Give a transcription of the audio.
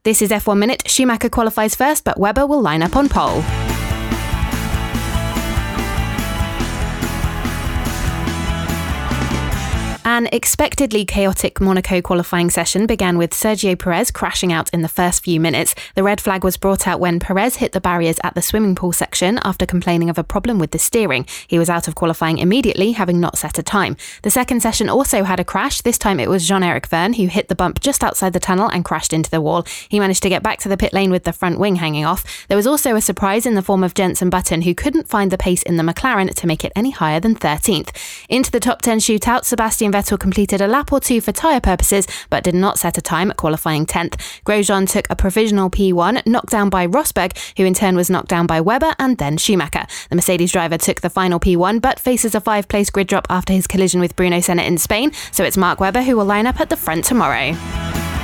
This is F1 Minute. Schumacher qualifies first, but Webber will line up on pole. An expectedly chaotic Monaco qualifying session began with Sergio Perez crashing out in the first few minutes. The red flag was brought out when Perez hit the barriers at the swimming pool section after complaining of a problem with the steering. He was out of qualifying immediately, having not set a time. The second session also had a crash. This time it was Jean-Eric Vergne who hit the bump just outside the tunnel and crashed into the wall. He managed to get back to the pit lane with the front wing hanging off. There was also a surprise in the form of Jenson Button, who couldn't find the pace in the McLaren to make it any higher than 13th. Into the top 10 shootout, Sebastian Vettel completed a lap or two for tyre purposes, but did not set a time, qualifying 10th. Grosjean took a provisional P1, knocked down by Rosberg, who in turn was knocked down by Webber and then Schumacher. The Mercedes driver took the final P1, but faces a 5-place grid drop after his collision with Bruno Senna in Spain, so it's Mark Webber who will line up at the front tomorrow.